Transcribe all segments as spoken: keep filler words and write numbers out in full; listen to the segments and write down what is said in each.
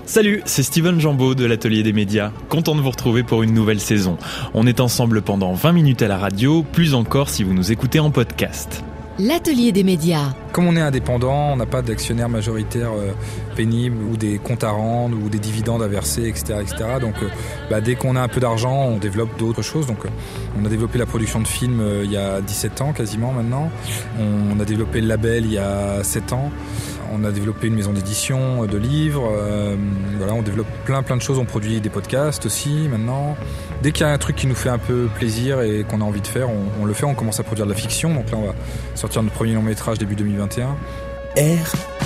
Salut, c'est Steven Jambeau de l'Atelier des médias. Content de vous retrouver pour une nouvelle saison. On est ensemble pendant vingt minutes à la radio, plus encore si vous nous écoutez en podcast. L'Atelier des médias. Comme on est indépendant, on n'a pas d'actionnaire majoritaire euh, pénible ou des comptes à rendre ou des dividendes à verser, et cetera et cetera. Donc euh, bah, dès qu'on a un peu d'argent, on développe d'autres choses. Donc, euh, on a développé la production de films euh, il y a dix-sept ans quasiment maintenant. On a développé le label il y a sept ans. On a développé une maison d'édition de livres. Euh, voilà, on développe plein plein de choses. On produit des podcasts aussi maintenant. Dès qu'il y a un truc qui nous fait un peu plaisir et qu'on a envie de faire, on, on le fait. On commence à produire de la fiction. Donc là, on va sortir notre premier long métrage début deux mille vingt et un. R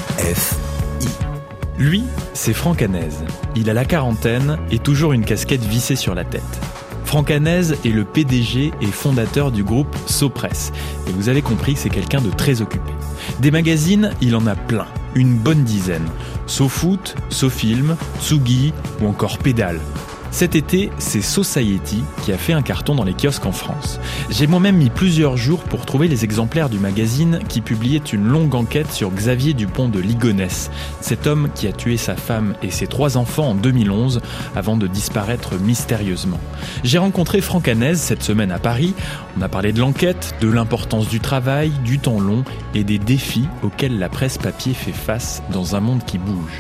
F I. Lui, c'est Franck Hanez. Il a la quarantaine et toujours une casquette vissée sur la tête. Franck Hanez est le P D G et fondateur du groupe SoPress. Et vous avez compris que c'est quelqu'un de très occupé. Des magazines, il en a plein, une bonne dizaine. SoFoot, SoFilm, Tsugi ou encore Pédale. Cet été, c'est Society qui a fait un carton dans les kiosques en France. J'ai moi-même mis plusieurs jours pour trouver les exemplaires du magazine qui publiait une longue enquête sur Xavier Dupont de Ligonnès, cet homme qui a tué sa femme et ses trois enfants en deux mille onze avant de disparaître mystérieusement. J'ai rencontré Franck Hanez cette semaine à Paris. On a parlé de l'enquête, de l'importance du travail, du temps long et des défis auxquels la presse papier fait face dans un monde qui bouge.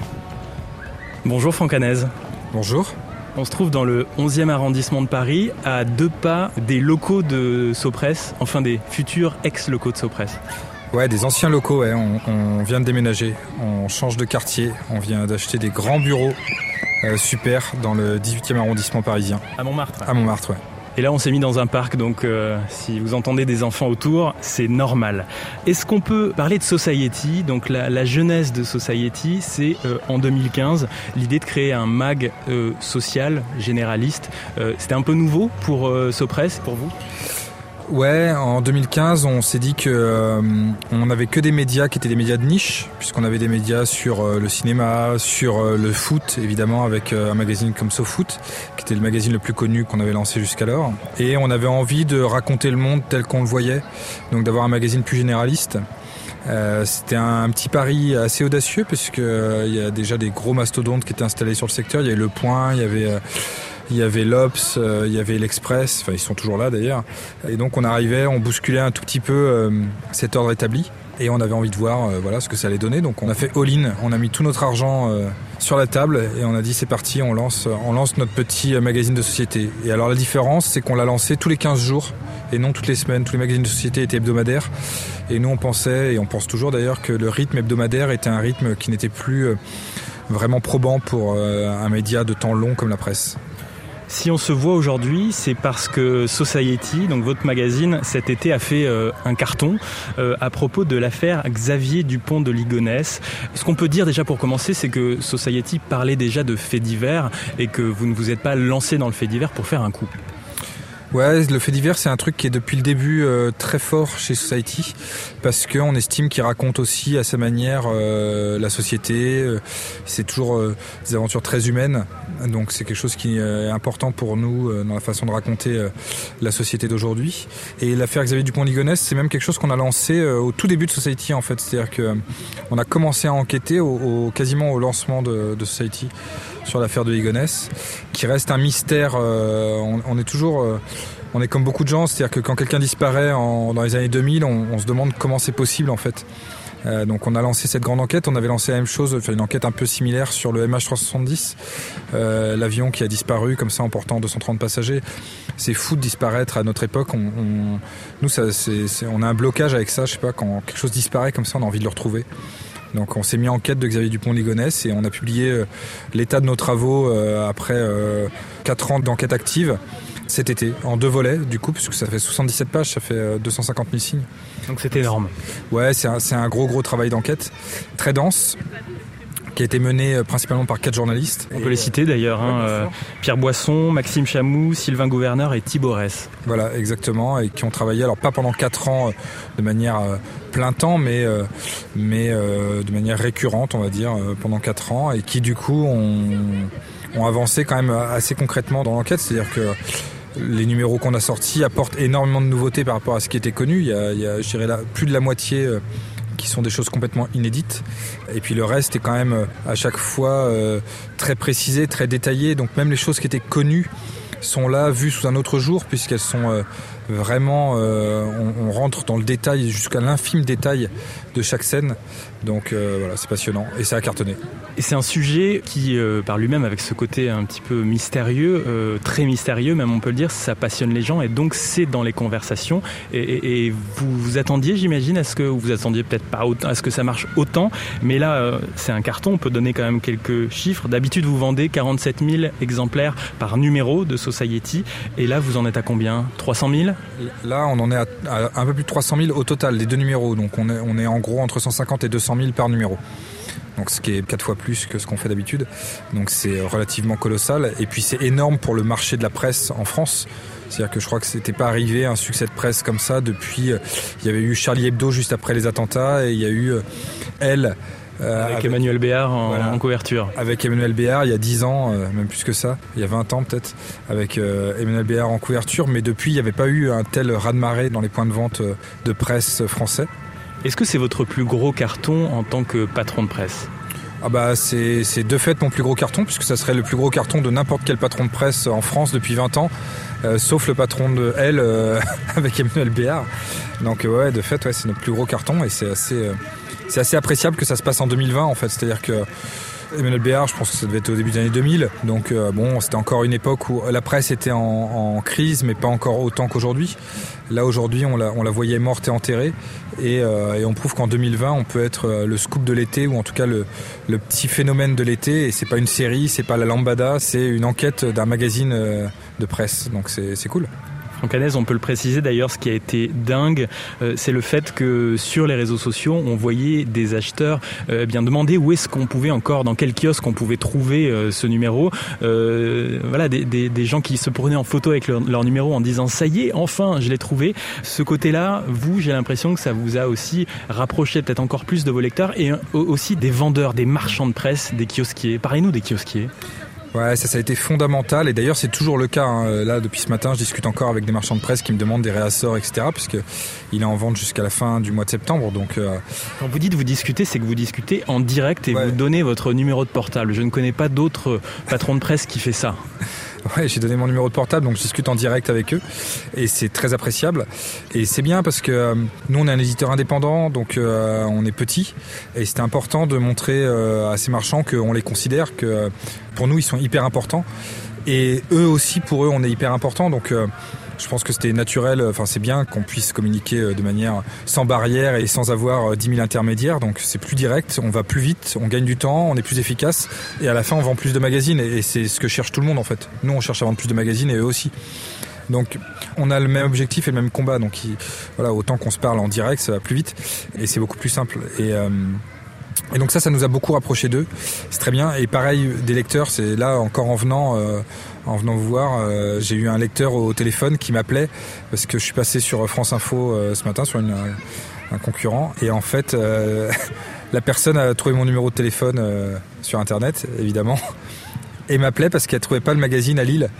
Bonjour Franck Hanez. Bonjour. On se trouve dans le onzième arrondissement de Paris, à deux pas des locaux de SoPress, enfin des futurs ex-locaux de SoPress. Ouais, des anciens locaux, ouais. on, on vient de déménager, on change de quartier, on vient d'acheter des grands bureaux euh, super dans le dix-huitième arrondissement parisien. À Montmartre. À Montmartre, ouais. Et là, on s'est mis dans un parc, donc euh, si vous entendez des enfants autour, c'est normal. Est-ce qu'on peut parler de Society ? Donc la, la jeunesse de Society, c'est euh, en deux mille quinze, l'idée de créer un mag euh, social, généraliste. Euh, c'était un peu nouveau pour euh, SoPress, pour vous ? Ouais, en deux mille quinze, on s'est dit que euh, on n'avait que des médias qui étaient des médias de niche, puisqu'on avait des médias sur euh, le cinéma, sur euh, le foot, évidemment, avec euh, un magazine comme SoFoot, qui était le magazine le plus connu qu'on avait lancé jusqu'alors. Et on avait envie de raconter le monde tel qu'on le voyait, donc d'avoir un magazine plus généraliste. Euh, c'était un, un petit pari assez audacieux, puisque euh, il y a déjà des gros mastodontes qui étaient installés sur le secteur. Il y avait Le Point, il y avait... Euh, Il y avait l'Obs, euh, il y avait l'Express, enfin ils sont toujours là d'ailleurs. Et donc on arrivait, on bousculait un tout petit peu euh, cet ordre établi. Et on avait envie de voir euh, voilà, ce que ça allait donner. Donc on a fait all-in, on a mis tout notre argent euh, sur la table et on a dit c'est parti, on lance, on lance notre petit magazine de société. Et alors la différence, c'est qu'on l'a lancé tous les quinze jours et non toutes les semaines. Tous les magazines de société étaient hebdomadaires. Et nous on pensait, et on pense toujours d'ailleurs, que le rythme hebdomadaire était un rythme qui n'était plus euh, vraiment probant pour euh, un média de temps long comme la presse. Si on se voit aujourd'hui, c'est parce que Society, donc votre magazine, cet été a fait euh, un carton euh, à propos de l'affaire Xavier Dupont de Ligonnès. Ce qu'on peut dire déjà pour commencer, c'est que Society parlait déjà de faits divers et que vous ne vous êtes pas lancé dans le fait divers pour faire un coup. Ouais, le fait divers, c'est un truc qui est depuis le début euh, très fort chez Society, parce qu'on estime qu'il raconte aussi à sa manière euh, la société. Euh, c'est toujours euh, des aventures très humaines, donc c'est quelque chose qui est important pour nous euh, dans la façon de raconter euh, la société d'aujourd'hui. Et l'affaire Xavier Dupont-Ligonnès, c'est même quelque chose qu'on a lancé euh, au tout début de Society en fait, c'est-à-dire que euh, on a commencé à enquêter au, au, quasiment au lancement de, de Society sur l'affaire de Ligonnès, qui reste un mystère. Euh, on, on est toujours euh, On est comme beaucoup de gens, c'est-à-dire que quand quelqu'un disparaît en, dans les années deux mille, on, on se demande comment c'est possible en fait. Euh, donc on a lancé cette grande enquête, on avait lancé la même chose, enfin une enquête un peu similaire sur le M H trois cent soixante-dix, euh, l'avion qui a disparu comme ça en portant deux cent trente passagers. C'est fou de disparaître à notre époque. On, on, nous, ça, c'est, c'est, on a un blocage avec ça, je sais pas, quand quelque chose disparaît comme ça, on a envie de le retrouver. Donc on s'est mis en quête de Xavier Dupont-Ligonnès et on a publié euh, l'état de nos travaux euh, après euh, quatre ans d'enquête active cet été, en deux volets du coup, puisque ça fait soixante-dix-sept pages, ça fait euh, deux cent cinquante mille signes. Donc c'est énorme. Ouais, c'est un, c'est un gros gros travail d'enquête, très dense, qui a été mené principalement par quatre journalistes. On peut les citer d'ailleurs, hein, euh, Pierre Boisson, Maxime Chamou, Sylvain Gouverneur et Thibaut Ress. Voilà, exactement, et qui ont travaillé, alors pas pendant quatre ans euh, de manière euh, plein temps, mais, euh, mais euh, de manière récurrente, on va dire, euh, pendant quatre ans, et qui du coup ont, ont avancé quand même assez concrètement dans l'enquête, c'est-à-dire que les numéros qu'on a sortis apportent énormément de nouveautés par rapport à ce qui était connu. Il y a, il y a je dirais là, plus de la moitié... Euh, qui sont des choses complètement inédites. Et puis le reste est quand même euh, à chaque fois euh, très précisé, très détaillé. Donc même les choses qui étaient connues sont là vues sous un autre jour, puisqu'elles sont euh, vraiment, euh, on, on rentre dans le détail jusqu'à l'infime détail de chaque scène. Donc euh, voilà, c'est passionnant et ça a cartonné. Et c'est un sujet qui, euh, par lui-même, avec ce côté un petit peu mystérieux, euh, très mystérieux même on peut le dire, ça passionne les gens et donc c'est dans les conversations. Et, et, et vous vous attendiez, j'imagine, à ce que vous vous attendiez peut-être pas autant, à ce que ça marche autant, mais là euh, c'est un carton, on peut donner quand même quelques chiffres. D'habitude vous vendez quarante-sept mille exemplaires par numéro de Society et là vous en êtes à combien ? trois cent mille ? Là on en est à, à un peu plus de trois cent mille au total, les deux numéros, donc on est, on est en gros entre cent cinquante et deux cent mille par numéro. Donc ce qui est quatre fois plus que ce qu'on fait d'habitude. Donc c'est relativement colossal. Et puis c'est énorme pour le marché de la presse en France. C'est-à-dire que je crois que c'était pas arrivé un succès de presse comme ça depuis... Il y avait eu Charlie Hebdo juste après les attentats et il y a eu Elle... Euh, avec, avec Emmanuel Béard en, voilà, en couverture. Avec Emmanuel Béard il y a dix ans, euh, même plus que ça, il y a vingt ans peut-être, avec euh, Emmanuel Béard en couverture. Mais depuis, il n'y avait pas eu un tel raz-de-marée dans les points de vente de presse français. Est-ce que c'est votre plus gros carton en tant que patron de presse ? Ah bah c'est, c'est de fait mon plus gros carton, puisque ça serait le plus gros carton de n'importe quel patron de presse en France depuis vingt ans, euh, sauf le patron de Elle euh, avec Emmanuel Béard. Donc ouais, de fait, ouais, c'est notre plus gros carton et c'est assez, euh, c'est assez appréciable que ça se passe en deux mille vingt en fait. C'est-à-dire que Emmanuel Béard, je pense que ça devait être au début des années deux mille. Donc euh, bon, c'était encore une époque où la presse était en, en crise, mais pas encore autant qu'aujourd'hui. Là aujourd'hui, on la, on la voyait morte et enterrée, et, euh, et on prouve qu'en deux mille vingt, on peut être le scoop de l'été, ou en tout cas le, le petit phénomène de l'été. Et c'est pas une série, c'est pas la lambada, c'est une enquête d'un magazine de presse. Donc c'est, c'est cool. Franck Hanez, on peut le préciser d'ailleurs, ce qui a été dingue, euh, c'est le fait que sur les réseaux sociaux, on voyait des acheteurs euh, bien demander où est-ce qu'on pouvait encore, dans quel kiosque on pouvait trouver euh, ce numéro. Euh, voilà, des, des, des gens qui se prenaient en photo avec leur, leur numéro en disant « ça y est, enfin, je l'ai trouvé ». Ce côté-là, vous, j'ai l'impression que ça vous a aussi rapproché peut-être encore plus de vos lecteurs et aussi des vendeurs, des marchands de presse, des kiosquiers. Parlez-nous des kiosquiers. Ouais, ça, ça a été fondamental et d'ailleurs c'est toujours le cas. Hein. Là, depuis ce matin, je discute encore avec des marchands de presse qui me demandent des réassorts, et cetera. Puisque il est en vente jusqu'à la fin du mois de septembre. Donc, euh... quand vous dites vous discutez, c'est que vous discutez en direct et ouais. Vous donnez votre numéro de portable. Je ne connais pas d'autres patrons de presse qui fait ça. Ouais, j'ai donné mon numéro de portable, donc je discute en direct avec eux et c'est très appréciable. Et c'est bien parce que euh, nous, on est un éditeur indépendant, donc euh, on est petit et c'était important de montrer euh, à ces marchands qu'on les considère, que euh, pour nous, ils sont hyper importants et eux aussi, pour eux, on est hyper important. Donc euh, je pense que c'était naturel, enfin c'est bien qu'on puisse communiquer de manière sans barrière et sans avoir dix mille intermédiaires, donc c'est plus direct, on va plus vite, on gagne du temps, on est plus efficace et à la fin on vend plus de magazines et c'est ce que cherche tout le monde en fait. Nous on cherche à vendre plus de magazines et eux aussi. Donc on a le même objectif et le même combat, donc il, voilà, autant qu'on se parle en direct ça va plus vite et c'est beaucoup plus simple. Et euh, Et donc ça, ça nous a beaucoup rapprochés d'eux. C'est très bien. Et pareil, des lecteurs, c'est là encore en venant, euh, en venant vous voir, euh, j'ai eu un lecteur au téléphone qui m'appelait parce que je suis passé sur France Info euh, ce matin sur une, un concurrent. Et en fait, euh, la personne a trouvé mon numéro de téléphone euh, sur Internet, évidemment, et m'appelait parce qu'elle trouvait pas le magazine à Lille.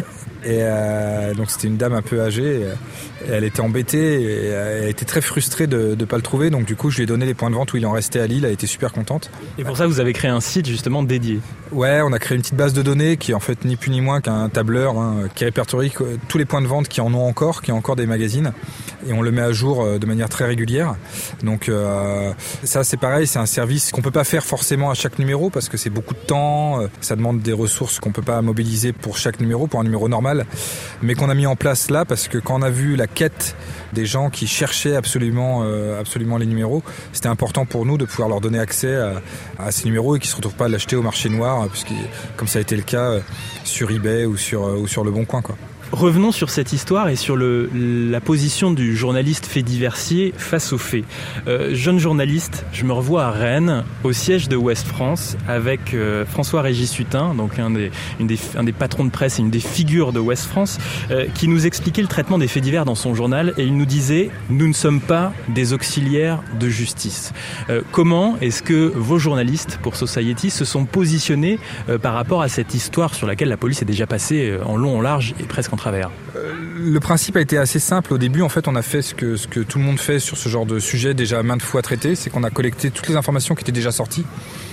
Et euh, donc c'était une dame un peu âgée et, et elle était embêtée et elle était très frustrée de ne pas le trouver. Donc du coup je lui ai donné les points de vente où il en restait à Lille. Elle était super contente. Et pour ça vous avez créé un site justement dédié. Ouais, on a créé une petite base de données qui est en fait ni plus ni moins qu'un tableur hein, qui répertorie tous les points de vente qui en ont encore, qui ont encore des magazines. Et on le met à jour de manière très régulière. Donc euh, ça c'est pareil, c'est un service qu'on peut pas faire forcément à chaque numéro parce que c'est beaucoup de temps. Ça demande des ressources qu'on peut pas mobiliser pour chaque numéro, pour un numéro normal. Mais qu'on a mis en place là parce que quand on a vu la quête des gens qui cherchaient absolument, euh, absolument les numéros, c'était important pour nous de pouvoir leur donner accès à, à ces numéros et qu'ils ne se retrouvent pas à l'acheter au marché noir, puisque, comme ça a été le cas sur eBay ou sur, ou sur Le Bon Coin, quoi. Revenons sur cette histoire et sur le, la position du journaliste fait diversier face aux faits. Euh, jeune journaliste, je me revois à Rennes, au siège de Ouest France, avec euh, François-Régis Hutin, donc un des, une des, un des patrons de presse et une des figures de Ouest France, euh, qui nous expliquait le traitement des faits divers dans son journal et il nous disait « Nous ne sommes pas des auxiliaires de justice euh, ». Comment est-ce que vos journalistes pour Society se sont positionnés euh, par rapport à cette histoire sur laquelle la police est déjà passée euh, en long, en large et presque en travers ? travers ? euh, Le principe a été assez simple. Au début, en fait, on a fait ce que, ce que tout le monde fait sur ce genre de sujet déjà maintes fois traité, c'est qu'on a collecté toutes les informations qui étaient déjà sorties.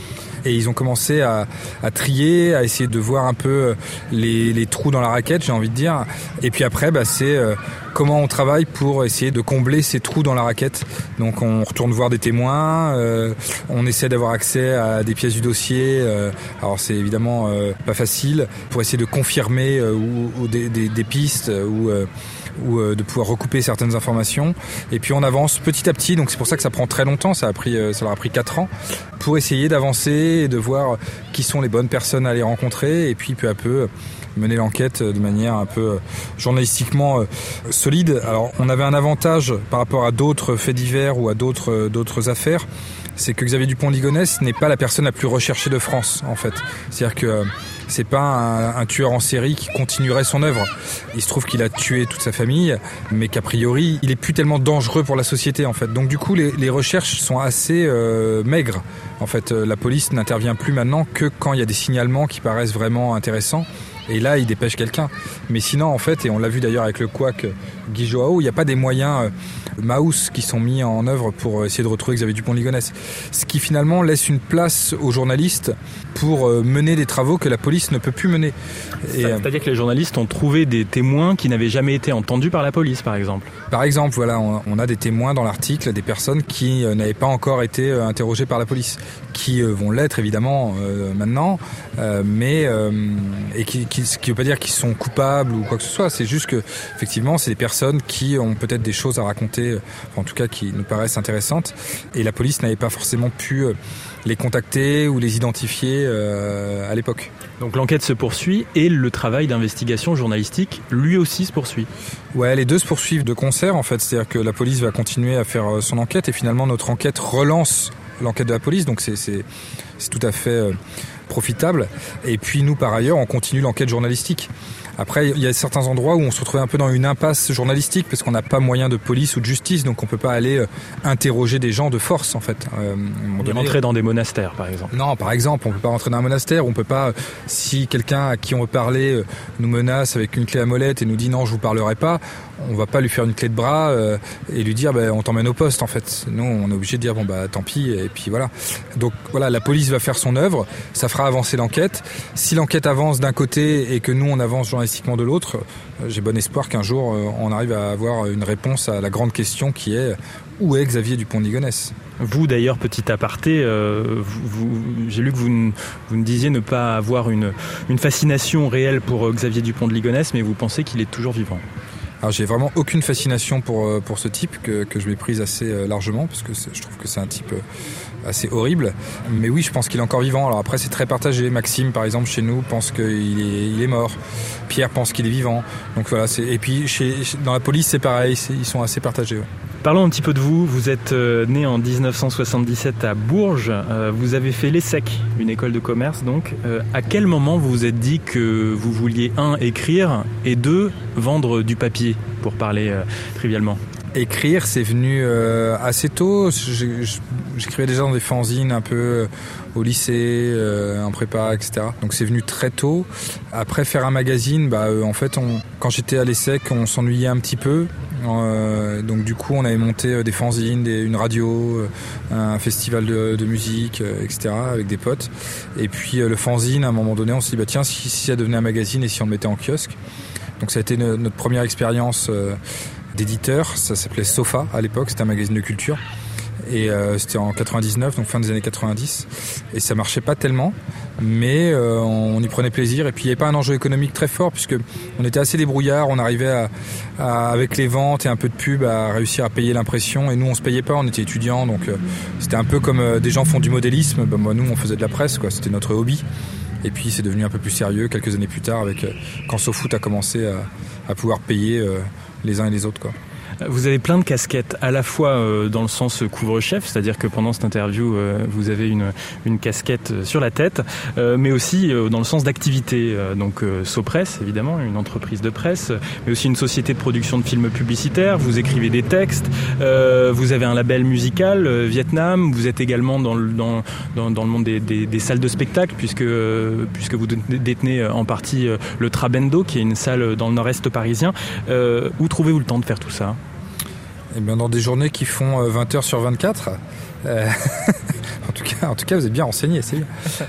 Et ils ont commencé à, à trier, à essayer de voir un peu les, les trous dans la raquette, j'ai envie de dire. Et puis après, bah, c'est euh, comment on travaille pour essayer de combler ces trous dans la raquette. Donc on retourne voir des témoins, euh, on essaie d'avoir accès à des pièces du dossier. Euh, alors c'est évidemment euh, pas facile pour essayer de confirmer euh, ou, ou des, des, des pistes ou euh, ou euh, de pouvoir recouper certaines informations. Et puis on avance petit à petit, donc c'est pour ça que ça prend très longtemps, ça a pris, euh, ça leur a pris quatre ans, pour essayer d'avancer et de voir qui sont les bonnes personnes à aller rencontrer, et puis peu à peu mener l'enquête de manière un peu journalistiquement euh, solide. Alors on avait un avantage par rapport à d'autres faits divers ou à d'autres, euh, d'autres affaires, c'est que Xavier Dupont de Ligonnès n'est pas la personne la plus recherchée de France, en fait. C'est-à-dire que euh, c'est pas un, un tueur en série qui continuerait son œuvre. Il se trouve qu'il a tué toute sa famille, mais qu'a priori, il est plus tellement dangereux pour la société, en fait. Donc du coup, les, les recherches sont assez euh, maigres. En fait, la police n'intervient plus maintenant que quand il y a des signalements qui paraissent vraiment intéressants. Et là, il dépêche quelqu'un. Mais sinon, en fait, et on l'a vu d'ailleurs avec le couac Guy Joao, il n'y a pas des moyens euh, mouse qui sont mis en œuvre pour essayer de retrouver Xavier Dupont de Ligonnès. Ce qui finalement laisse une place aux journalistes pour euh, mener des travaux que la police ne peut plus mener. Et, C'est-à-dire que les journalistes ont trouvé des témoins qui n'avaient jamais été entendus par la police, par exemple. Par exemple, voilà, on, on a des témoins dans l'article, des personnes qui euh, n'avaient pas encore été euh, interrogées par la police, qui euh, vont l'être évidemment euh, maintenant, euh, mais euh, et qui Qui, ce qui ne veut pas dire qu'ils sont coupables ou quoi que ce soit, c'est juste que effectivement c'est des personnes qui ont peut-être des choses à raconter, enfin, en tout cas qui nous paraissent intéressantes, et la police n'avait pas forcément pu les contacter ou les identifier euh, à l'époque. Donc l'enquête se poursuit et le travail d'investigation journalistique lui aussi se poursuit. Ouais, les deux se poursuivent de concert en fait, c'est-à-dire que la police va continuer à faire son enquête et finalement notre enquête relance l'enquête de la police, donc c'est, c'est, c'est tout à fait euh, profitable. Et puis nous, par ailleurs, on continue l'enquête journalistique. Après, il y a certains endroits où on se retrouvait un peu dans une impasse journalistique parce qu'on n'a pas moyen de police ou de justice, donc on peut pas aller euh, interroger des gens de force en fait. Euh, on peut rentrer dans des monastères, par exemple. Non, par exemple, on peut pas rentrer dans un monastère. On peut pas, si quelqu'un à qui on veut parler euh, nous menace avec une clé à molette et nous dit non, je vous parlerai pas, on va pas lui faire une clé de bras euh, et lui dire bah, on t'emmène au poste en fait. Nous, on est obligé de dire bon bah tant pis et puis voilà. Donc voilà, la police va faire son œuvre, ça fera avancer l'enquête. Si l'enquête avance d'un côté et que nous on avance journalistiquement de l'autre, j'ai bon espoir qu'un jour on arrive à avoir une réponse à la grande question qui est où est Xavier Dupont de Ligonnès ? Vous d'ailleurs, petit aparté, euh, vous, vous, j'ai lu que vous, ne, vous ne disiez ne pas avoir une, une fascination réelle pour Xavier Dupont de Ligonnès, mais vous pensez qu'il est toujours vivant. Alors j'ai vraiment aucune fascination pour, pour ce type que, que je méprise assez largement parce que je trouve que c'est un type assez horrible. Mais oui, je pense qu'il est encore vivant. Alors après, c'est très partagé. Maxime, par exemple, chez nous, pense qu'il est, il est mort. Pierre pense qu'il est vivant. Donc voilà. C'est... Et puis chez, dans la police, c'est pareil. C'est... Ils sont assez partagés. Ouais. Parlons un petit peu de vous. Vous êtes né en dix-neuf cent soixante-dix-sept à Bourges. Vous avez fait l'ESSEC, une école de commerce. Donc, à quel moment vous vous êtes dit que vous vouliez, un, écrire et deux, vendre du papier, pour parler euh, trivialement ? Écrire, c'est venu euh, assez tôt. J'écrivais déjà dans des fanzines un peu euh, au lycée, euh, en prépa, et cetera. Donc c'est venu très tôt. Après, faire un magazine, bah, euh, en fait, on, quand j'étais à l'ESSEC, on s'ennuyait un petit peu. Euh, donc du coup, on avait monté euh, des fanzines, des, une radio, euh, un festival de, de musique, euh, et cetera. Avec des potes. Et puis euh, le fanzine, à un moment donné, on s'est dit bah tiens, si, si ça devenait un magazine et si on le mettait en kiosque. Donc ça a été no, notre première expérience euh, d'éditeur. Ça s'appelait Sofa à l'époque, c'était un magazine de culture. Et euh, c'était en quatre-vingt-dix-neuf, donc fin des années quatre-vingt-dix. Et ça marchait pas tellement, mais euh, on y prenait plaisir. Et puis il n'y avait pas un enjeu économique très fort, puisque on était assez débrouillard. On arrivait à, à, avec les ventes et un peu de pub à réussir à payer l'impression. Et nous, on se payait pas, on était étudiants, donc euh, c'était un peu comme euh, des gens font du modélisme. Ben, moi, nous, on faisait de la presse, quoi. C'était notre hobby. Et puis c'est devenu un peu plus sérieux quelques années plus tard, avec euh, quand SoFoot a commencé à, à pouvoir payer euh, les uns et les autres, quoi. Vous avez plein de casquettes, à la fois euh, dans le sens couvre-chef, c'est-à-dire que pendant cette interview, euh, vous avez une, une casquette sur la tête, euh, mais aussi euh, dans le sens d'activité. Euh, donc euh, Sopress, évidemment, une entreprise de presse, mais aussi une société de production de films publicitaires. Vous écrivez des textes, euh, vous avez un label musical, euh, Vietnam. Vous êtes également dans le, dans, dans, dans le monde des, des, des salles de spectacle, puisque, euh, puisque vous détenez en partie euh, le Trabendo, qui est une salle dans le nord-est parisien. Euh, où trouvez-vous le temps de faire tout ça ? Eh bien, dans des journées qui font vingt heures sur vingt-quatre. Euh, en tout cas, en tout cas, vous êtes bien renseigné, c'est bien.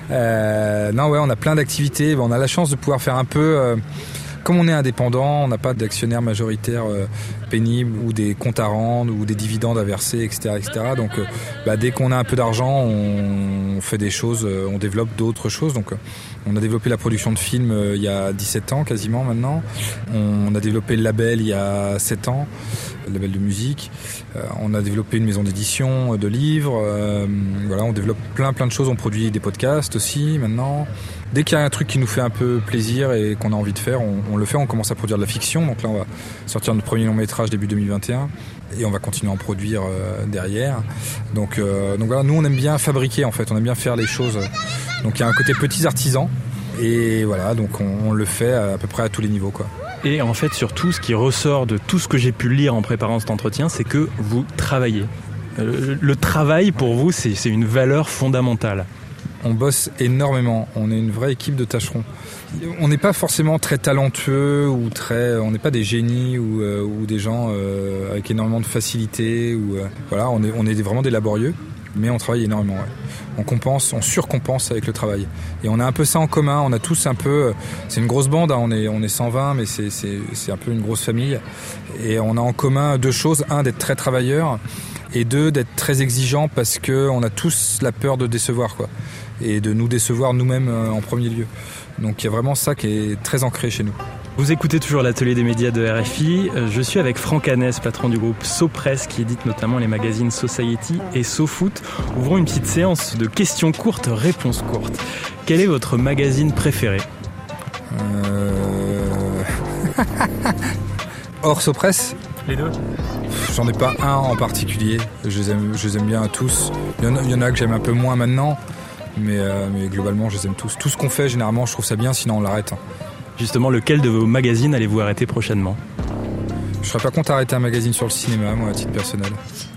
Euh, non, ouais, on a plein d'activités. On a la chance de pouvoir faire un peu. Euh, comme on est indépendant, on n'a pas d'actionnaire majoritaire euh, pénible ou des comptes à rendre ou des dividendes à verser, et cetera, et cetera. Donc, euh, bah, dès qu'on a un peu d'argent, on, on fait des choses, euh, on développe d'autres choses. Donc, euh, on a développé la production de films euh, il y a dix-sept ans quasiment maintenant. On a développé le label il y a sept ans, le label de musique. Euh, on a développé une maison d'édition de livres. Euh, voilà, on développe plein plein de choses. On produit des podcasts aussi maintenant. Dès qu'il y a un truc qui nous fait un peu plaisir et qu'on a envie de faire, on, on le fait. On commence à produire de la fiction. Donc là, on va sortir notre premier long métrage début deux mille vingt et un et on va continuer à en produire euh, derrière. Donc, euh, donc voilà, nous on aime bien fabriquer en fait. On aime bien faire les choses. Donc il y a un côté petits artisans et voilà, donc on, on le fait à, à peu près à tous les niveaux, quoi. Et en fait, surtout, ce qui ressort de tout ce que j'ai pu lire en préparant cet entretien, c'est que vous travaillez. Euh, le travail pour vous, c'est, c'est une valeur fondamentale. On bosse énormément, on est une vraie équipe de tâcherons. On n'est pas forcément très talentueux ou très, on n'est pas des génies ou, euh, ou des gens euh, avec énormément de facilité. Ou, euh, voilà, on est, on est vraiment des laborieux, mais on travaille énormément. Ouais. On compense, on surcompense avec le travail. Et on a un peu ça en commun. On a tous un peu, c'est une grosse bande. Hein, on est, on est cent vingt, mais c'est, c'est, c'est un peu une grosse famille. Et on a en commun deux choses. Un, d'être très travailleur, et deux, d'être très exigeant parce que on a tous la peur de décevoir, quoi. Et de nous décevoir nous-mêmes en premier lieu. Donc il y a vraiment ça qui est très ancré chez nous. Vous écoutez toujours l'atelier des médias de R F I. Je suis avec Franck Hanez, patron du groupe Sopress, qui édite notamment les magazines Society et SoFoot. Ouvrons une petite séance de questions courtes, réponses courtes. Quel est votre magazine préféré ? euh... Hors Sopress ? Les deux ? J'en ai pas un en particulier. Je les aime, je les aime bien tous. Il y en a, il y en a que j'aime un peu moins maintenant. Mais, euh, mais globalement, je les aime tous. Tout ce qu'on fait, généralement, je trouve ça bien, sinon on l'arrête. Justement, lequel de vos magazines allez-vous arrêter prochainement ? Je serais pas contre d'arrêter un magazine sur le cinéma, moi, à titre personnel.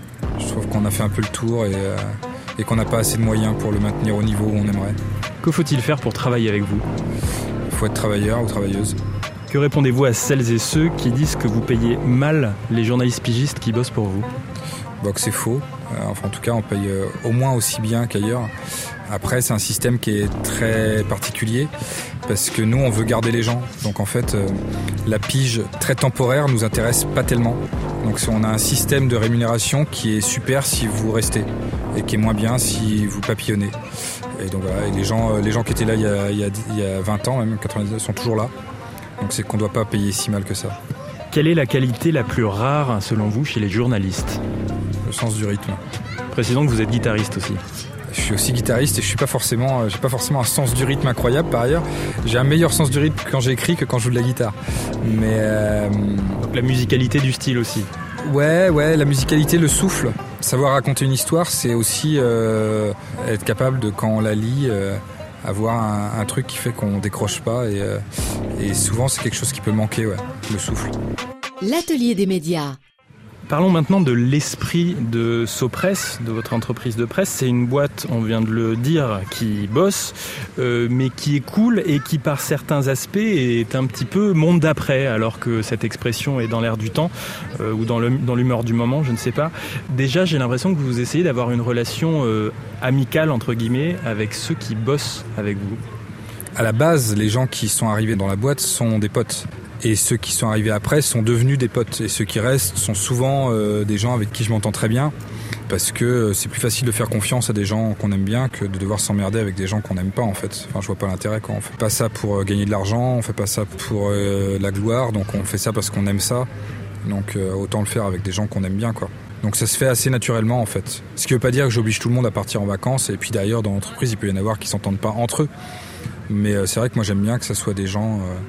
Je trouve qu'on a fait un peu le tour et, euh, et qu'on n'a pas assez de moyens pour le maintenir au niveau où on aimerait. Que faut-il faire pour travailler avec vous ? Il faut être travailleur ou travailleuse. Que répondez-vous à celles et ceux qui disent que vous payez mal les journalistes pigistes qui bossent pour vous ? Bon, que c'est faux. Euh, enfin, en tout cas, on paye euh, au moins aussi bien qu'ailleurs. Après, c'est un système qui est très particulier parce que nous, on veut garder les gens. Donc, en fait, euh, la pige très temporaire nous intéresse pas tellement. Donc, on a un système de rémunération qui est super si vous restez et qui est moins bien si vous papillonnez. Et donc, voilà. Et les gens, les gens qui étaient là il y a, il y a, il y a vingt ans, même quatre-vingt-dix, sont toujours là. Donc, c'est qu'on doit pas payer si mal que ça. Quelle est la qualité la plus rare, selon vous, chez les journalistes ? Le sens du rythme. Précisons que vous êtes guitariste aussi. Je suis aussi guitariste et je suis pas forcément, j'ai pas forcément un sens du rythme incroyable par ailleurs. J'ai un meilleur sens du rythme quand j'écris que quand je joue de la guitare. Mais euh... donc la musicalité du style aussi. Ouais, ouais, la musicalité, le souffle. Savoir raconter une histoire, c'est aussi euh, être capable de, quand on la lit, euh, avoir un, un truc qui fait qu'on décroche pas. Et, euh, et souvent, c'est quelque chose qui peut manquer, ouais, le souffle. L'atelier des médias. Parlons maintenant de l'esprit de Sopress, de votre entreprise de presse. C'est une boîte, on vient de le dire, qui bosse, euh, mais qui est cool et qui, par certains aspects, est un petit peu monde d'après, alors que cette expression est dans l'air du temps, euh, ou dans, le, dans l'humeur du moment, je ne sais pas. Déjà, j'ai l'impression que vous essayez d'avoir une relation euh, amicale, entre guillemets, avec ceux qui bossent avec vous. À la base, les gens qui sont arrivés dans la boîte sont des potes. Et ceux qui sont arrivés après sont devenus des potes. Et ceux qui restent sont souvent euh, des gens avec qui je m'entends très bien. Parce que c'est plus facile de faire confiance à des gens qu'on aime bien que de devoir s'emmerder avec des gens qu'on n'aime pas, en fait. Enfin, je vois pas l'intérêt, quoi. On fait pas ça pour gagner de l'argent, on fait pas ça pour euh, la gloire. Donc on fait ça parce qu'on aime ça. Donc euh, autant le faire avec des gens qu'on aime bien, quoi. Donc ça se fait assez naturellement, en fait. Ce qui veut pas dire que j'oblige tout le monde à partir en vacances. Et puis d'ailleurs, dans l'entreprise, il peut y en avoir qui s'entendent pas entre eux. Mais euh, c'est vrai que moi j'aime bien que ça soit des gens... Euh,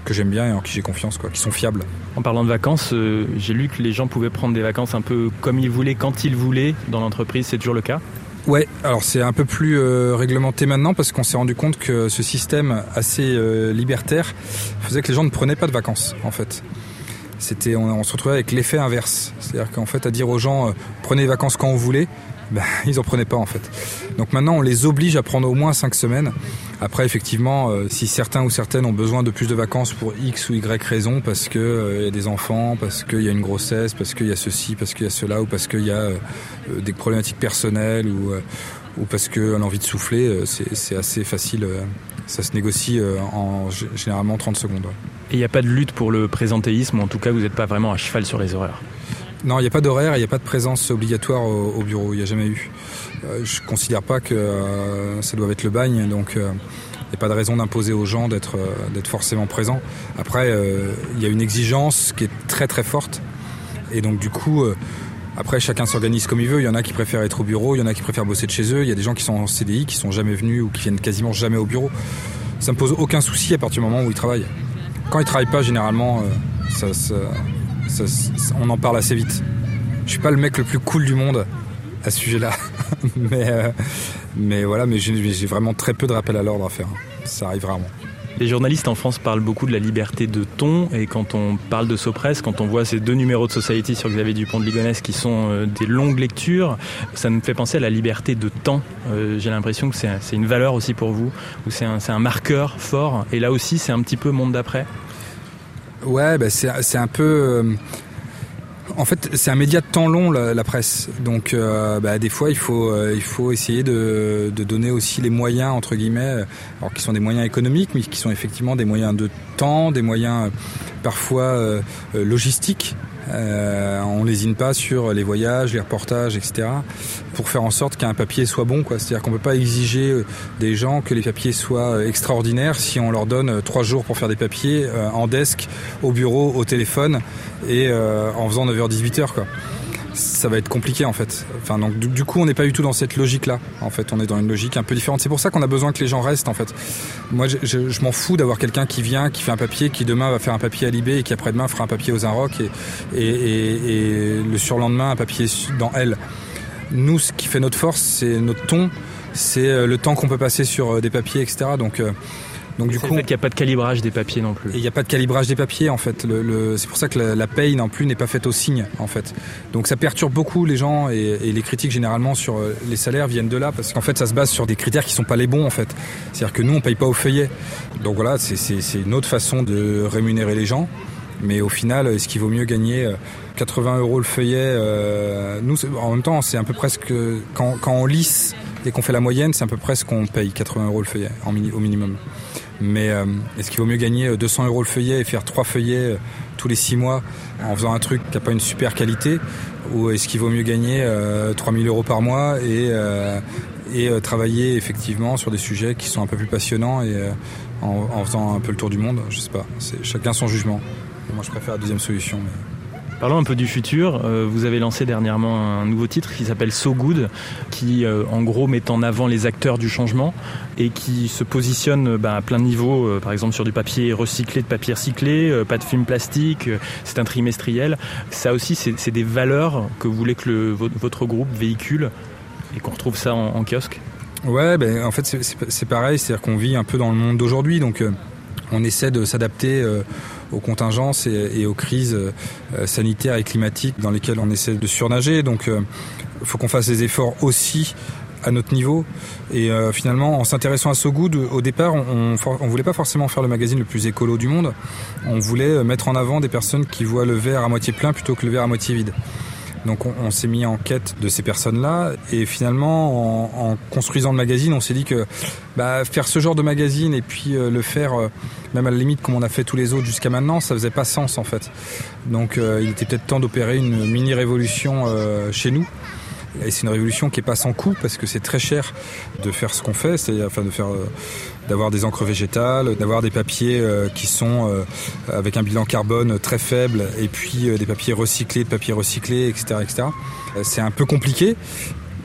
que j'aime bien et en qui j'ai confiance, quoi, qui sont fiables. En parlant de vacances, euh, j'ai lu que les gens pouvaient prendre des vacances un peu comme ils voulaient, quand ils voulaient dans l'entreprise. C'est toujours le cas ? Ouais, alors c'est un peu plus euh, réglementé maintenant parce qu'on s'est rendu compte que ce système assez euh, libertaire faisait que les gens ne prenaient pas de vacances, en fait. C'était, on, on se retrouvait avec l'effet inverse. C'est-à-dire qu'en fait, à dire aux gens euh, prenez des vacances quand vous voulez, ben, ils en prenaient pas en fait. Donc maintenant, on les oblige à prendre au moins cinq semaines. Après, effectivement, euh, si certains ou certaines ont besoin de plus de vacances pour X ou Y raison, parce que euh, y a des enfants, parce qu'il y a une grossesse, parce qu'il y a ceci, parce qu'il y a cela, ou parce qu'il y a euh, des problématiques personnelles, ou, euh, ou parce qu'on a envie de souffler, euh, c'est, c'est assez facile. Euh, ça se négocie euh, en g- généralement trente secondes. Ouais. Et il n'y a pas de lutte pour le présentéisme, en tout cas, vous n'êtes pas vraiment à cheval sur les horaires. Non, il n'y a pas d'horaire, il n'y a pas de présence obligatoire au, au bureau, il n'y a jamais eu. Euh, je ne considère pas que euh, ça doit être le bagne, donc il euh, n'y a pas de raison d'imposer aux gens d'être, euh, d'être forcément présents. Après, il euh, y a une exigence qui est très très forte, et donc du coup, euh, après chacun s'organise comme il veut. Il y en a qui préfèrent être au bureau, il y en a qui préfèrent bosser de chez eux, il y a des gens qui sont en C D I, qui sont jamais venus ou qui viennent quasiment jamais au bureau. Ça me pose aucun souci à partir du moment où ils travaillent. Quand ils travaillent pas, généralement, euh, ça, ça, ça, ça, on en parle assez vite. Je suis pas le mec le plus cool du monde à ce sujet-là, mais, euh, mais voilà, mais j'ai, j'ai vraiment très peu de rappels à l'ordre à faire. Ça arrive rarement. Les journalistes en France parlent beaucoup de la liberté de ton, et quand on parle de Sopress, quand on voit ces deux numéros de Society sur Xavier Dupont de Ligonnès qui sont euh, des longues lectures, ça me fait penser à la liberté de temps. Euh, j'ai l'impression que c'est, c'est une valeur aussi pour vous, ou c'est un, c'est un marqueur fort, et là aussi c'est un petit peu monde d'après. Ouais, bah c'est, c'est un peu... Euh... En fait, c'est un média de temps long, la, la presse. Donc, euh, bah, des fois, il faut, euh, il faut essayer de, de donner aussi les moyens, entre guillemets, alors qui sont des moyens économiques, mais qui sont effectivement des moyens de temps, des moyens euh, parfois euh, logistiques. Euh, on lésine pas sur les voyages, les reportages, et cetera, pour faire en sorte qu'un papier soit bon, quoi. C'est-à-dire qu'on peut pas exiger des gens que les papiers soient extraordinaires si on leur donne trois jours pour faire des papiers euh, en desk, au bureau, au téléphone et euh, en faisant neuf heures dix-huit heures, quoi. Ça va être compliqué en fait. Enfin, donc du, du coup on n'est pas du tout dans cette logique là. En fait, on est dans une logique un peu différente. C'est pour ça qu'on a besoin que les gens restent en fait. Moi je, je, je m'en fous d'avoir quelqu'un qui vient, qui fait un papier, qui demain va faire un papier à Libé et qui après-demain fera un papier aux Inrock et, et, et, et le surlendemain un papier dans Elle. Nous, ce qui fait notre force, c'est notre ton, c'est le temps qu'on peut passer sur des papiers, et cetera. Donc euh, Donc, du c'est coup, le fait qu'il n'y a pas de calibrage des papiers non plus. Et il n'y a pas de calibrage des papiers en fait. Le, le, c'est pour ça que la, la paye non plus n'est pas faite au signe en fait. Donc ça perturbe beaucoup les gens et, et les critiques généralement sur les salaires viennent de là parce qu'en fait ça se base sur des critères qui sont pas les bons en fait. C'est-à-dire que nous on paye pas au feuillet. Donc voilà, c'est, c'est, c'est une autre façon de rémunérer les gens. Mais au final, est-ce qu'il vaut mieux gagner quatre-vingts euros le feuillet euh, Nous, en même temps, c'est un peu presque quand, quand on lisse et qu'on fait la moyenne, c'est un peu presque qu'on paye quatre-vingts euros le feuillet en mini, au minimum. Mais euh, est-ce qu'il vaut mieux gagner deux cents euros le feuillet et faire trois feuillets euh, tous les six mois en faisant un truc qui n'a pas une super qualité, ou est-ce qu'il vaut mieux gagner euh, trois mille euros par mois et, euh, et euh, travailler effectivement sur des sujets qui sont un peu plus passionnants et euh, en, en faisant un peu le tour du monde? Je sais pas, c'est chacun son jugement. Et moi je préfère la deuxième solution. Mais... Parlons un peu du futur. Euh, vous avez lancé dernièrement un nouveau titre qui s'appelle So Good, qui euh, en gros met en avant les acteurs du changement et qui se positionne bah, à plein de niveaux, euh, par exemple sur du papier recyclé, de papier recyclé, euh, pas de film plastique, euh, c'est un trimestriel. Ça aussi, c'est, c'est des valeurs que vous voulez que le, votre groupe véhicule et qu'on retrouve ça en, en kiosque. Ouais, ben en fait c'est, c'est, c'est pareil, c'est-à-dire qu'on vit un peu dans le monde d'aujourd'hui, donc euh, on essaie de s'adapter euh, aux contingences et, et aux crises euh, sanitaires et climatiques dans lesquelles on essaie de surnager. Donc il euh, faut qu'on fasse des efforts aussi à notre niveau. Et euh, finalement, en s'intéressant à So Good, au départ, on, on, on voulait pas forcément faire le magazine le plus écolo du monde. On voulait mettre en avant des personnes qui voient le verre à moitié plein plutôt que le verre à moitié vide. Donc on, on s'est mis en quête de ces personnes-là et finalement en, en construisant le magazine on s'est dit que bah, faire ce genre de magazine et puis euh, le faire euh, même à la limite comme on a fait tous les autres jusqu'à maintenant, ça faisait pas sens en fait. Donc euh, il était peut-être temps d'opérer une mini-révolution euh, chez nous. Et c'est une révolution qui est pas sans coût parce que c'est très cher de faire ce qu'on fait, c'est enfin de faire euh, d'avoir des encres végétales, d'avoir des papiers euh, qui sont euh, avec un bilan carbone très faible et puis euh, des papiers recyclés, de papier recyclé, et cetera, et cetera. Euh, c'est un peu compliqué,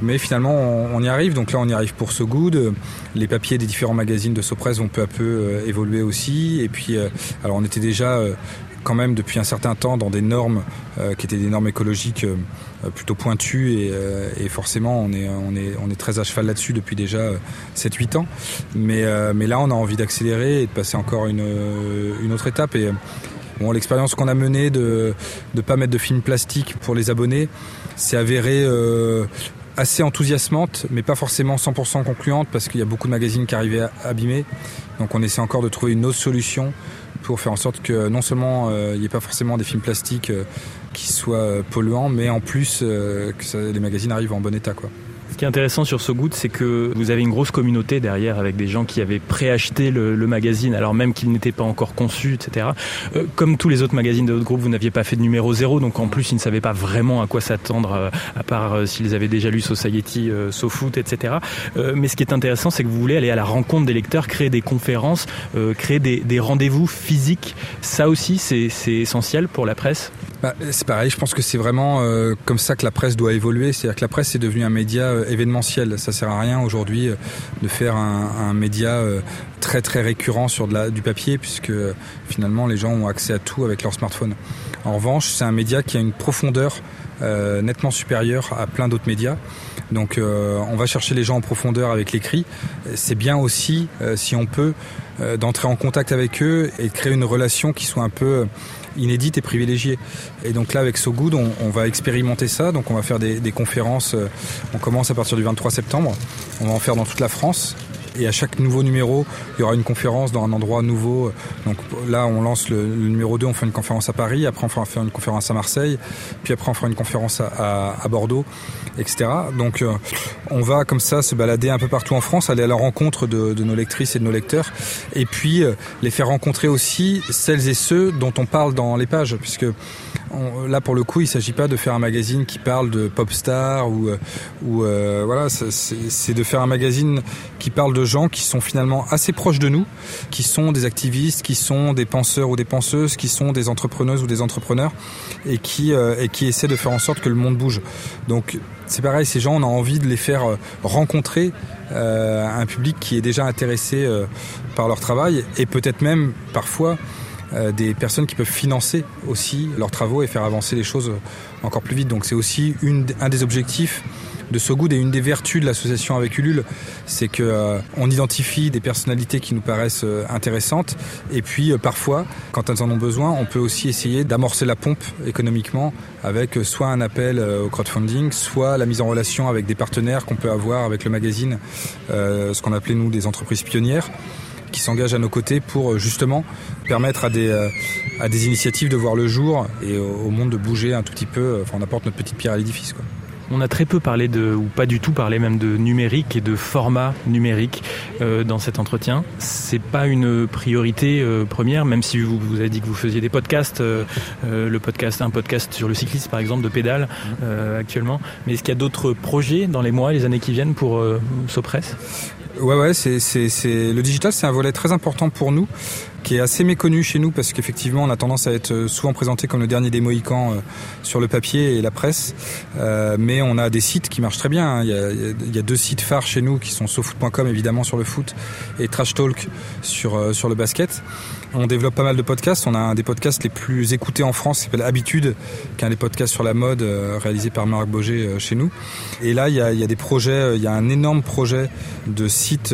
Mais finalement, on, on y arrive. Donc là, on y arrive pour So Good. Les papiers des différents magazines de SoPress vont peu à peu euh, évoluer aussi. Et puis, euh, alors on était déjà euh, quand même depuis un certain temps dans des normes euh, qui étaient des normes écologiques euh, plutôt pointues et, euh, et forcément on est, on, est, on est très à cheval là-dessus depuis déjà euh, sept huit ans. Mais, euh, mais là, on a envie d'accélérer et de passer encore une, une autre étape. Et bon, l'expérience qu'on a menée de ne pas mettre de film plastique pour les abonnés s'est avérée euh, assez enthousiasmante, mais pas forcément cent pour cent concluante parce qu'il y a beaucoup de magazines qui arrivaient abîmés. Donc on essaie encore de trouver une autre solution pour faire en sorte que non seulement euh, il n'y ait pas forcément des films plastiques euh, qui soient euh, polluants, mais en plus euh, que ça, les magazines arrivent en bon état, quoi. Ce qui est intéressant sur So Good, c'est que vous avez une grosse communauté derrière avec des gens qui avaient préacheté le, le magazine alors même qu'il n'était pas encore conçu, et cetera. Euh, comme tous les autres magazines de votre groupe, vous n'aviez pas fait de numéro zéro, donc en plus ils ne savaient pas vraiment à quoi s'attendre, euh, à part euh, s'ils avaient déjà lu Society, euh, SoFoot, et cetera. Euh, mais ce qui est intéressant, c'est que vous voulez aller à la rencontre des lecteurs, créer des conférences, euh, créer des, des rendez-vous physiques. Ça aussi, c'est, c'est essentiel pour la presse. Bah, c'est pareil, je pense que c'est vraiment euh, comme ça que la presse doit évoluer. C'est-à-dire que la presse est devenue un média euh, événementiel. Ça sert à rien aujourd'hui euh, de faire un, un média euh, très très récurrent sur de la, du papier puisque euh, finalement les gens ont accès à tout avec leur smartphone. En revanche, c'est un média qui a une profondeur euh, nettement supérieure à plein d'autres médias. Donc euh, on va chercher les gens en profondeur avec l'écrit. C'est bien aussi, euh, si on peut, euh, d'entrer en contact avec eux et de créer une relation qui soit un peu inédite et privilégiée. Et donc là, avec So Good, on, on va expérimenter ça. Donc on va faire des, des conférences. On commence à partir du vingt-trois septembre. On va en faire dans toute la France. Et à chaque nouveau numéro, il y aura une conférence dans un endroit nouveau. Donc là, on lance le, le numéro deux, on fait une conférence à Paris. Après, on va faire une conférence à Marseille. Puis après, on fera une conférence à, à, à Bordeaux, et cetera. Donc euh, on va comme ça se balader un peu partout en France, aller à la rencontre de, de nos lectrices et de nos lecteurs. Et puis euh, les faire rencontrer aussi celles et ceux dont on parle dans les pages. Puisque on, là, pour le coup, il ne s'agit pas de faire un magazine qui parle de pop stars ou, ou euh, voilà, c'est, c'est de faire un magazine qui parle de gens qui sont finalement assez proches de nous, qui sont des activistes, qui sont des penseurs ou des penseuses, qui sont des entrepreneuses ou des entrepreneurs et qui, euh, et qui essaient de faire en sorte que le monde bouge. Donc c'est pareil, ces gens, on a envie de les faire rencontrer euh, un public qui est déjà intéressé euh, par leur travail et peut-être même parfois euh, des personnes qui peuvent financer aussi leurs travaux et faire avancer les choses encore plus vite. Donc c'est aussi une, un des objectifs de So Good et une des vertus de l'association avec Ulule, c'est que euh, on identifie des personnalités qui nous paraissent euh, intéressantes et puis euh, parfois, quand elles en ont besoin, on peut aussi essayer d'amorcer la pompe économiquement avec euh, soit un appel euh, au crowdfunding, soit la mise en relation avec des partenaires qu'on peut avoir avec le magazine, euh, ce qu'on appelait nous des entreprises pionnières, qui s'engagent à nos côtés pour justement permettre à des, euh, à des initiatives de voir le jour et au, au monde de bouger un tout petit peu. Enfin, on apporte notre petite pierre à l'édifice, quoi. On a très peu parlé de, ou pas du tout parlé même de numérique et de format numérique euh, dans cet entretien. C'est pas une priorité euh, première, même si vous, vous avez dit que vous faisiez des podcasts, euh, euh, le podcast, un podcast sur le cyclisme par exemple de Pédale euh, actuellement. Mais est-ce qu'il y a d'autres projets dans les mois et les années qui viennent pour euh, SoPress ? Ouais, ouais, c'est, c'est, c'est, le digital, c'est un volet très important pour nous, qui est assez méconnu chez nous, parce qu'effectivement, on a tendance à être souvent présenté comme le dernier des Mohicans euh, sur le papier et la presse. Euh, mais on a des sites qui marchent très bien, hein. Il y a, il y a deux sites phares chez nous qui sont sofoot point com évidemment sur le foot et Trash Talk sur, euh, sur le basket. On développe pas mal de podcasts. On a un des podcasts les plus écoutés en France qui s'appelle Habitude, qui est un des podcasts sur la mode euh, réalisé par Marc Boger euh, chez nous. Et là, il y a, il y a des projets, il y a un énorme projet de site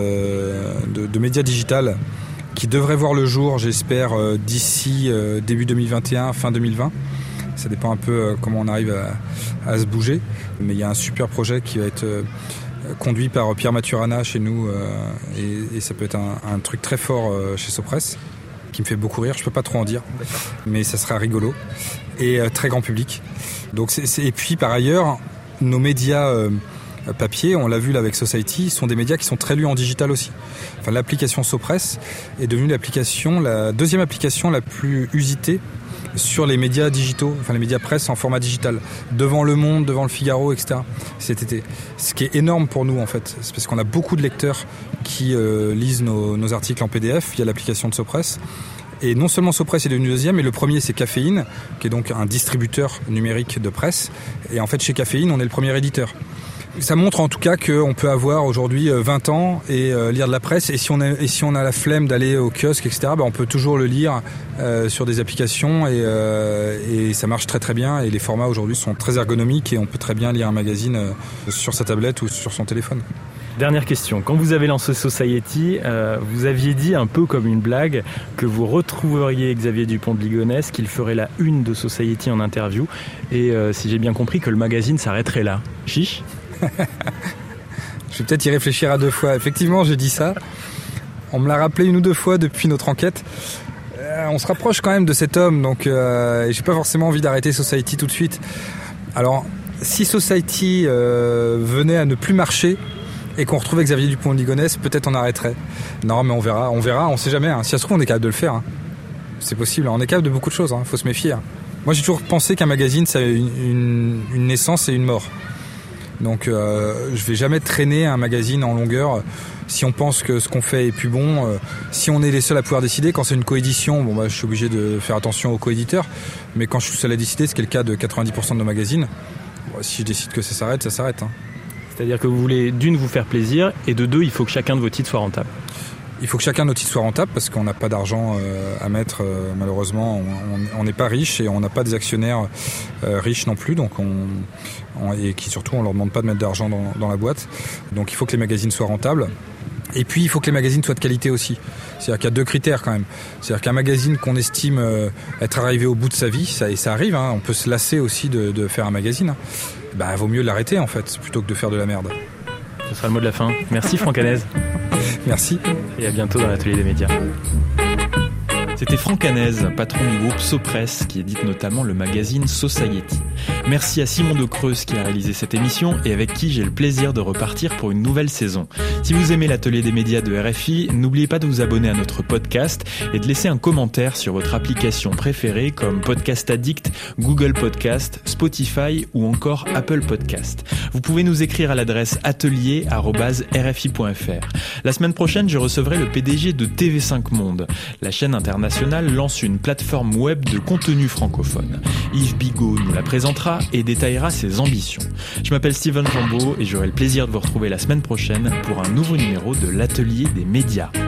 euh, de, de médias digital qui devrait voir le jour, j'espère, euh, d'ici euh, début deux mille vingt et un, fin deux mille vingt. Ça dépend un peu euh, comment on arrive à, à se bouger. Mais il y a un super projet qui va être... Euh, conduit par Pierre Maturana chez nous euh, et, et ça peut être un, un truc très fort euh, chez SoPress qui me fait beaucoup rire, je peux pas trop en dire. D'accord. Mais ça sera rigolo et euh, très grand public. Donc c'est, c'est, et puis par ailleurs nos médias euh, papier, on l'a vu là avec Society, sont des médias qui sont très lus en digital aussi. Enfin, l'application SoPress est devenue l'application, la deuxième application la plus usitée sur les médias digitaux, enfin les médias presse en format digital, devant Le Monde, devant Le Figaro, et cetera cet été. Ce qui est énorme pour nous en fait, c'est parce qu'on a beaucoup de lecteurs qui euh, lisent nos, nos articles en P D F via l'application de SoPress. Et non seulement SoPress est devenu deuxième, mais le premier c'est Caféine, qui est donc un distributeur numérique de presse. Et en fait chez Caféine, on est le premier éditeur. Ça montre en tout cas qu'on peut avoir aujourd'hui vingt ans et euh, lire de la presse. Et si on a, et si on a la flemme d'aller au kiosque, et cetera, bah, on peut toujours le lire euh, sur des applications et, euh, et ça marche très très bien. Et les formats aujourd'hui sont très ergonomiques et on peut très bien lire un magazine euh, sur sa tablette ou sur son téléphone. Dernière question. Quand vous avez lancé Society, euh, vous aviez dit un peu comme une blague que vous retrouveriez Xavier Dupont de Ligonnès, qu'il ferait la une de Society en interview et euh, si j'ai bien compris que le magazine s'arrêterait là. Chiche ? Je vais peut-être y réfléchir à deux fois. Effectivement, j'ai dit ça. On me l'a rappelé une ou deux fois depuis notre enquête. Euh, on se rapproche quand même de cet homme, donc euh, j'ai pas forcément envie d'arrêter Society tout de suite. Alors, si Society euh, venait à ne plus marcher et qu'on retrouvait Xavier Dupont de Ligonnès, peut-être on arrêterait. Non, mais on verra, on verra, on sait jamais. Hein. Si ça se trouve, on est capable de le faire. Hein. C'est possible. On est capable de beaucoup de choses. Hein. Faut se méfier. Hein. Moi, j'ai toujours pensé qu'un magazine, ça a une, une, une naissance et une mort. Donc euh, je vais jamais traîner un magazine en longueur si on pense que ce qu'on fait est plus bon. Euh, si on est les seuls à pouvoir décider, quand c'est une coédition, bon bah je suis obligé de faire attention aux coéditeurs. Mais quand je suis seul à décider, ce qui est le cas de quatre-vingt-dix pour cent de nos magazines, bon, si je décide que ça s'arrête, ça s'arrête. Hein. C'est-à-dire que vous voulez d'une vous faire plaisir et de deux il faut que chacun de vos titres soit rentable. Il faut que chacun de nos titres soit rentable parce qu'on n'a pas d'argent euh, à mettre euh, malheureusement. On n'est pas riche et on n'a pas des actionnaires euh, riches non plus, donc on, on, et qui surtout on leur demande pas de mettre d'argent dans, dans la boîte. Donc il faut que les magazines soient rentables. Et puis il faut que les magazines soient de qualité aussi. C'est-à-dire qu'il y a deux critères quand même. C'est-à-dire qu'un magazine qu'on estime euh, être arrivé au bout de sa vie, ça, et ça arrive, hein, on peut se lasser aussi de, de faire un magazine. Bah vaut mieux l'arrêter en fait, plutôt que de faire de la merde. Ce sera le mot de la fin. Merci Franck Hanez. Merci. Et à bientôt dans l'Atelier des médias. C'était Franck Hanez, patron du groupe Sopress, qui édite notamment le magazine Society. Merci à Simon de Creuse qui a réalisé cette émission et avec qui j'ai le plaisir de repartir pour une nouvelle saison. Si vous aimez l'Atelier des médias de R F I, n'oubliez pas de vous abonner à notre podcast et de laisser un commentaire sur votre application préférée comme Podcast Addict, Google Podcast, Spotify ou encore Apple Podcast. Vous pouvez nous écrire à l'adresse atelier arobase r f i point f r. La semaine prochaine, je recevrai le P D G de T V cinq Monde. La chaîne internationale lance une plateforme web de contenu francophone. Yves Bigot nous la présentera et détaillera ses ambitions. Je m'appelle Steven Jambeau et j'aurai le plaisir de vous retrouver la semaine prochaine pour un nouveau numéro de l'Atelier des médias.